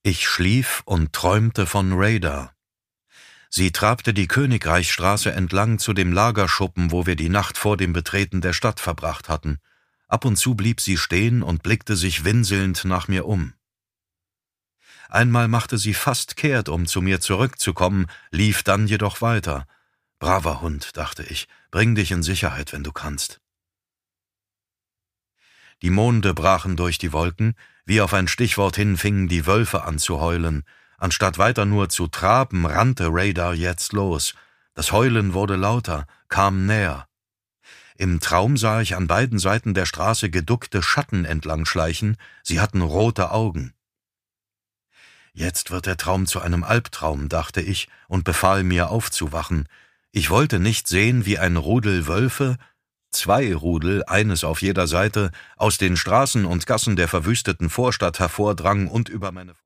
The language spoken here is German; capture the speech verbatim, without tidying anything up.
Ich schlief und träumte von Radar. Sie trabte die Königreichsstraße entlang zu dem Lagerschuppen, wo wir die Nacht vor dem Betreten der Stadt verbracht hatten. Ab und zu blieb sie stehen und blickte sich winselnd nach mir um. Einmal machte sie fast kehrt, um zu mir zurückzukommen, lief dann jedoch weiter. »Braver Hund«, dachte ich, »bring dich in Sicherheit, wenn du kannst.« Die Monde brachen durch die Wolken, wie auf ein Stichwort hin fingen die Wölfe an zu heulen. Anstatt weiter nur zu traben, rannte Radar jetzt los. Das Heulen wurde lauter, kam näher. Im Traum sah ich an beiden Seiten der Straße geduckte Schatten entlang schleichen, sie hatten rote Augen. Jetzt wird der Traum zu einem Albtraum, dachte ich und befahl mir aufzuwachen. Ich wollte nicht sehen, wie ein Rudel Wölfe, zwei Rudel, eines auf jeder Seite, aus den Straßen und Gassen der verwüsteten Vorstadt hervordrang und über meine